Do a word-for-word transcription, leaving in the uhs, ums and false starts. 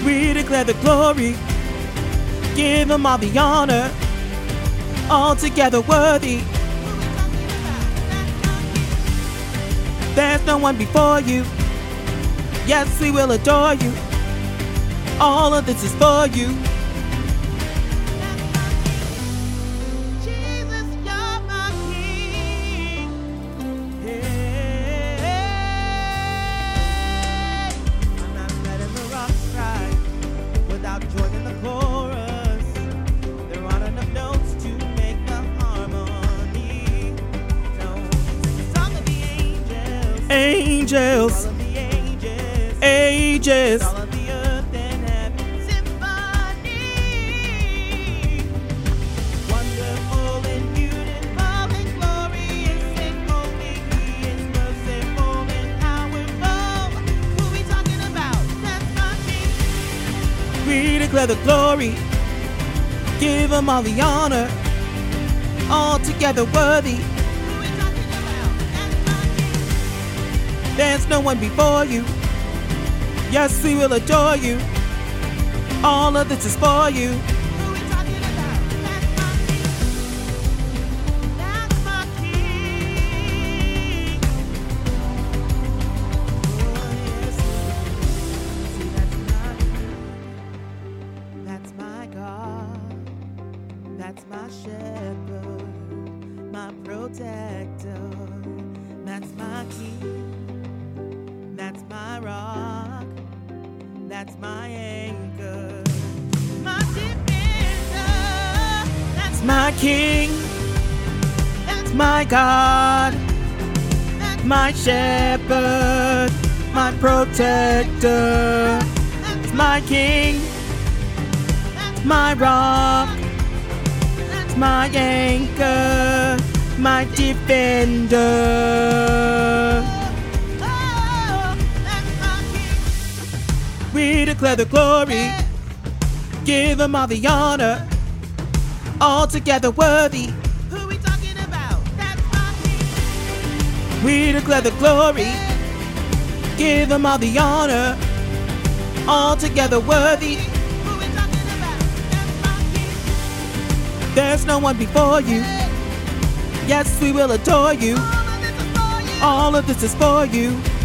We declare the glory, give him all the honor, altogether worthy. There's no one before you. Yes, we will adore you. All of this is for you. Jesus, you're my King. Hey, I'm not letting the rocks cry without joining the chorus. There aren't enough notes to make the harmony. No, it's the song of the angels. Angels, All of the ages. ages. All of the earth and heaven. Symphony. Wonderful and beautiful and glorious and holy. He is merciful and powerful. Who we talking about? That's my King. We declare the glory, give him all the honor, altogether worthy. Who we talking about? That's my King. There's no one before you. Yes, we will adore you. All of this is for you. Who we talking about? That's my King. That's my King. Oh, yes. See, that's my King. That's my God. That's my shepherd, my protector. That's my King. That's my rock. That's my anchor. My defender. That's My King, That's my God, That's my shepherd, my protector. That's My King, my rock, That's my anchor, my defender. Oh, that's my King. We declare the glory, give him all the honor, altogether worthy. Who we talking about? That's my King. We declare the glory, give him all the honor, altogether worthy. Who we talking about? That's my King. There's no one before you. Yes, we will adore you. All of this is for you. All of this is for you.